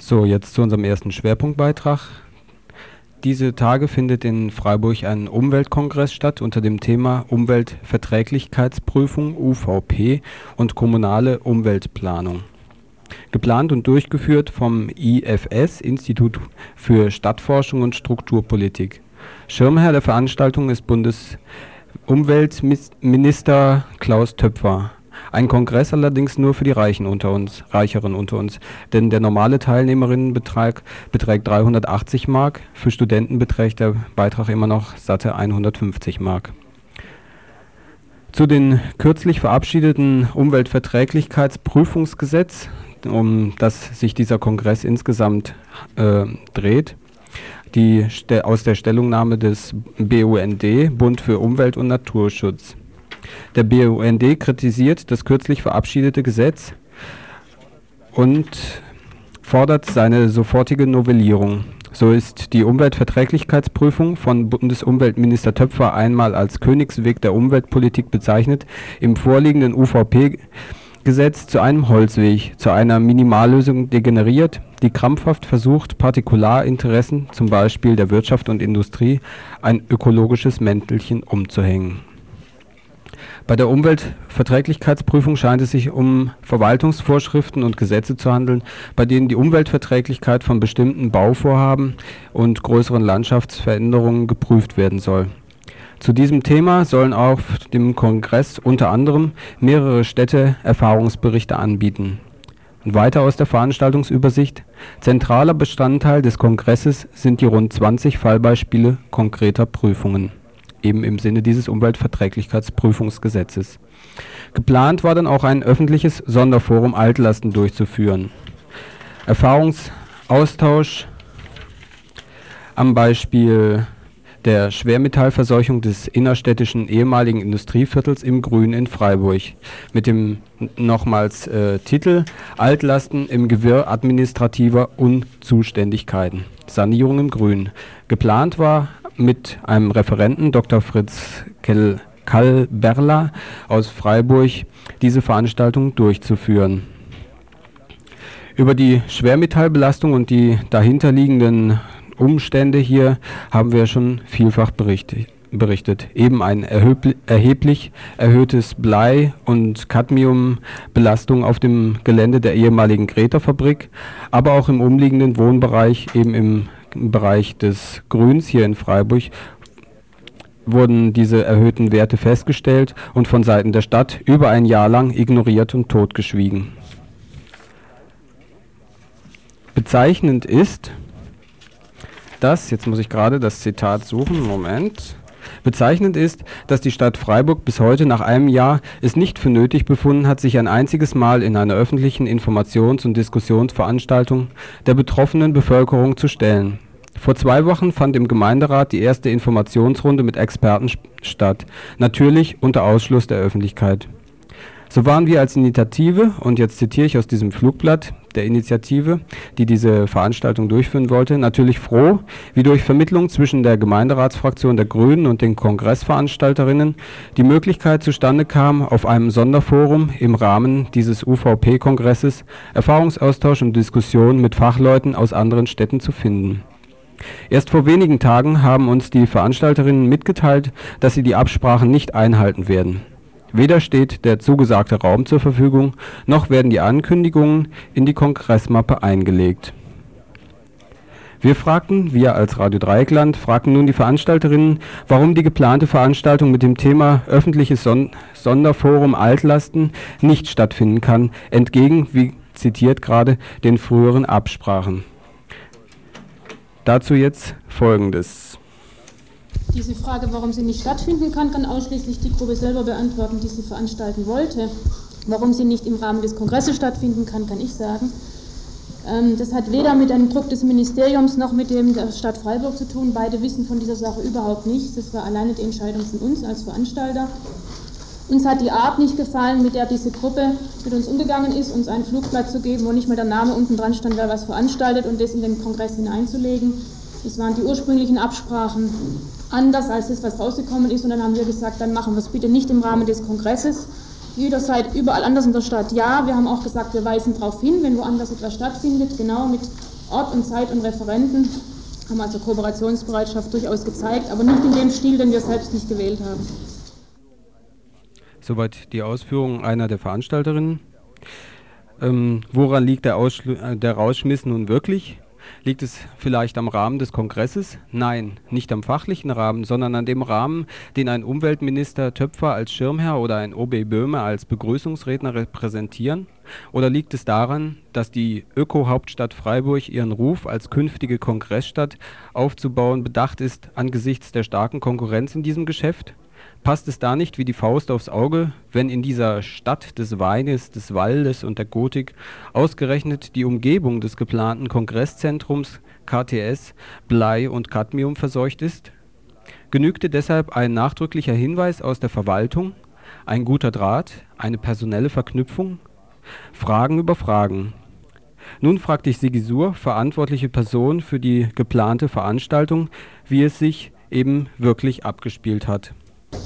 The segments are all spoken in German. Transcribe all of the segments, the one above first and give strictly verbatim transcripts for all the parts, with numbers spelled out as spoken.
So, jetzt zu unserem ersten Schwerpunktbeitrag. Diese Tage findet in Freiburg ein Umweltkongress statt unter dem Thema Umweltverträglichkeitsprüfung U V P und kommunale Umweltplanung. Geplant und durchgeführt vom I F S, Institut für Stadtforschung und Strukturpolitik. Schirmherr der Veranstaltung ist Bundesumweltminister Klaus Töpfer. Ein Kongress allerdings nur für die Reichen unter uns, Reicheren unter uns, denn der normale Teilnehmerinnenbetrag beträgt dreihundertachtzig Mark, für Studenten beträgt der Beitrag immer noch satte hundertfünfzig Mark. Zu den kürzlich verabschiedeten Umweltverträglichkeitsprüfungsgesetz, um das sich dieser Kongress insgesamt äh, dreht, die aus der Stellungnahme des B U N D, Bund für Umwelt und Naturschutz. Der B U N D kritisiert das kürzlich verabschiedete Gesetz und fordert seine sofortige Novellierung. So ist die Umweltverträglichkeitsprüfung von Bundesumweltminister Töpfer einmal als Königsweg der Umweltpolitik bezeichnet, im vorliegenden U V P-Gesetz zu einem Holzweg, zu einer Minimallösung degeneriert, die krampfhaft versucht, Partikularinteressen, zum Beispiel der Wirtschaft und Industrie, ein ökologisches Mäntelchen umzuhängen. Bei der Umweltverträglichkeitsprüfung scheint es sich um Verwaltungsvorschriften und Gesetze zu handeln, bei denen die Umweltverträglichkeit von bestimmten Bauvorhaben und größeren Landschaftsveränderungen geprüft werden soll. Zu diesem Thema sollen auf dem Kongress unter anderem mehrere Städte Erfahrungsberichte anbieten. Und weiter aus der Veranstaltungsübersicht: Zentraler Bestandteil des Kongresses sind die rund zwanzig Fallbeispiele konkreter Prüfungen, eben im Sinne dieses Umweltverträglichkeitsprüfungsgesetzes. Geplant war dann auch ein öffentliches Sonderforum Altlasten durchzuführen. Erfahrungsaustausch am Beispiel der Schwermetallverseuchung des innerstädtischen ehemaligen Industrieviertels im Grün in Freiburg mit dem nochmals äh, Titel Altlasten im Gewirr administrativer Unzuständigkeiten. Sanierung im Grün. Geplant war mit einem Referenten, Doktor Fritz Kalberla aus Freiburg, diese Veranstaltung durchzuführen. Über die Schwermetallbelastung und die dahinterliegenden Umstände hier haben wir schon vielfach berichtet. berichtet. Eben ein erheblich erhöhtes Blei- und Cadmiumbelastung auf dem Gelände der ehemaligen Greta-Fabrik, aber auch im umliegenden Wohnbereich, eben im im Bereich des Grüns hier in Freiburg, wurden diese erhöhten Werte festgestellt und von Seiten der Stadt über ein Jahr lang ignoriert und totgeschwiegen. Bezeichnend ist, dass, jetzt muss ich gerade das Zitat suchen, Moment, bezeichnend ist, dass die Stadt Freiburg bis heute nach einem Jahr es nicht für nötig befunden hat, sich ein einziges Mal in einer öffentlichen Informations- und Diskussionsveranstaltung der betroffenen Bevölkerung zu stellen. Vor zwei Wochen fand im Gemeinderat die erste Informationsrunde mit Experten statt, natürlich unter Ausschluss der Öffentlichkeit. So waren wir als Initiative, und jetzt zitiere ich aus diesem Flugblatt der Initiative, die diese Veranstaltung durchführen wollte, natürlich froh, wie durch Vermittlung zwischen der Gemeinderatsfraktion der Grünen und den Kongressveranstalterinnen die Möglichkeit zustande kam, auf einem Sonderforum im Rahmen dieses U V P-Kongresses Erfahrungsaustausch und Diskussion mit Fachleuten aus anderen Städten zu finden. Erst vor wenigen Tagen haben uns die Veranstalterinnen mitgeteilt, dass sie die Absprachen nicht einhalten werden. Weder steht der zugesagte Raum zur Verfügung, noch werden die Ankündigungen in die Kongressmappe eingelegt. Wir fragten, wir als Radio Dreieckland, fragten nun die Veranstalterinnen, warum die geplante Veranstaltung mit dem Thema öffentliches Son- Sonderforum Altlasten nicht stattfinden kann, entgegen, wie zitiert gerade, den früheren Absprachen. Dazu jetzt Folgendes. Diese Frage, warum sie nicht stattfinden kann, kann ausschließlich die Gruppe selber beantworten, die sie veranstalten wollte. Warum sie nicht im Rahmen des Kongresses stattfinden kann, kann ich sagen. Ähm, das hat weder mit einem Druck des Ministeriums noch mit dem der Stadt Freiburg zu tun. Beide wissen von dieser Sache überhaupt nichts. Das war alleine die Entscheidung von uns als Veranstalter. Uns hat die Art nicht gefallen, mit der diese Gruppe mit uns umgegangen ist, uns ein Flugblatt zu geben, wo nicht mal der Name unten dran stand, wer was veranstaltet, und das in den Kongress hineinzulegen. Das waren die ursprünglichen Absprachen anders als das, was rausgekommen ist, und dann haben wir gesagt, dann machen wir es bitte nicht im Rahmen des Kongresses. jederzeit überall anders in der Stadt. Ja, wir haben auch gesagt, wir weisen darauf hin, wenn woanders etwas stattfindet, genau mit Ort und Zeit und Referenten, haben also Kooperationsbereitschaft durchaus gezeigt, aber nicht in dem Stil, den wir selbst nicht gewählt haben. Soweit die Ausführungen einer der Veranstalterinnen. Ähm, woran liegt der, Ausschl- der Rausschmiss nun wirklich? Liegt es vielleicht am Rahmen des Kongresses? Nein, nicht am fachlichen Rahmen, sondern an dem Rahmen, den ein Umweltminister Töpfer als Schirmherr oder ein O B Böhme als Begrüßungsredner repräsentieren? Oder liegt es daran, dass die Öko-Hauptstadt Freiburg ihren Ruf als künftige Kongressstadt aufzubauen bedacht ist angesichts der starken Konkurrenz in diesem Geschäft? Passt es da nicht wie die Faust aufs Auge, wenn in dieser Stadt des Weines, des Waldes und der Gotik ausgerechnet die Umgebung des geplanten Kongresszentrums K T S Blei und Cadmium verseucht ist? Genügte deshalb ein nachdrücklicher Hinweis aus der Verwaltung, ein guter Draht, eine personelle Verknüpfung? Fragen über Fragen. Nun fragte ich Sigi Suhr, verantwortliche Person für die geplante Veranstaltung, wie es sich eben wirklich abgespielt hat.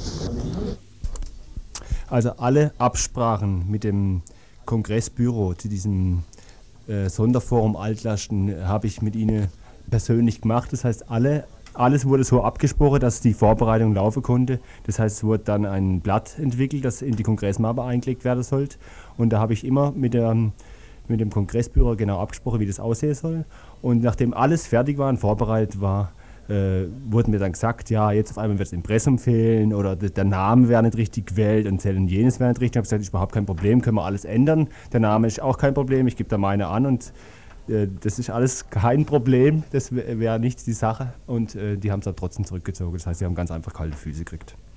Also alle Absprachen mit dem Kongressbüro zu diesem äh, Sonderforum Altlasten habe ich mit Ihnen persönlich gemacht. Das heißt, alle, alles wurde so abgesprochen, dass die Vorbereitung laufen konnte. Das heißt, es wurde dann ein Blatt entwickelt, das in die Kongressmappe eingelegt werden sollte. Und da habe ich immer mit, der, mit dem Kongressbüro genau abgesprochen, wie das aussehen soll. Und nachdem alles fertig war und vorbereitet war, Äh, wurde mir dann gesagt, ja, jetzt auf einmal wird das Impressum fehlen oder der Name wäre nicht richtig gewählt und und jenes wäre nicht richtig. Ich habe gesagt, das ist überhaupt kein Problem, können wir alles ändern. Der Name ist auch kein Problem, ich gebe da meine an und äh, das ist alles kein Problem, das wäre nicht die Sache und äh, die haben es dann trotzdem zurückgezogen. Das heißt, sie haben ganz einfach kalte Füße gekriegt.